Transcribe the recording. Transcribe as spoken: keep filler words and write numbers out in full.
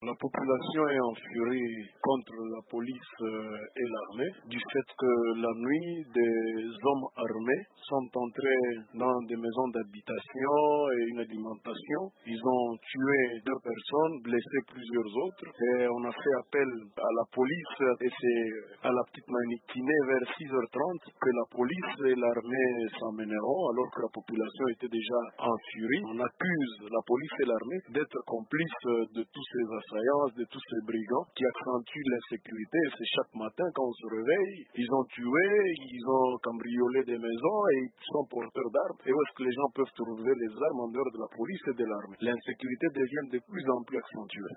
La population est en furie contre la police et l'armée du fait que la nuit, des hommes armés sont entrés dans des maisons d'habitation et une alimentation. Ils ont tué deux personnes, blessé plusieurs autres et on a fait appel à la police et c'est à la petite matinée vers six heures trente que la police et l'armée s'emmèneront alors que la population était déjà en furie. On accuse la police et l'armée d'être complices de tous ces assaillants, de tous ces brigands qui accentuent l'insécurité. Et c'est chaque matin quand on se réveille, ils ont tué, ils ont cambriolé des maisons et ils sont porteurs d'armes. Et où est-ce que les gens peuvent trouver les armes en dehors de la police et de l'armée? L'insécurité devient de plus en plus accentuée.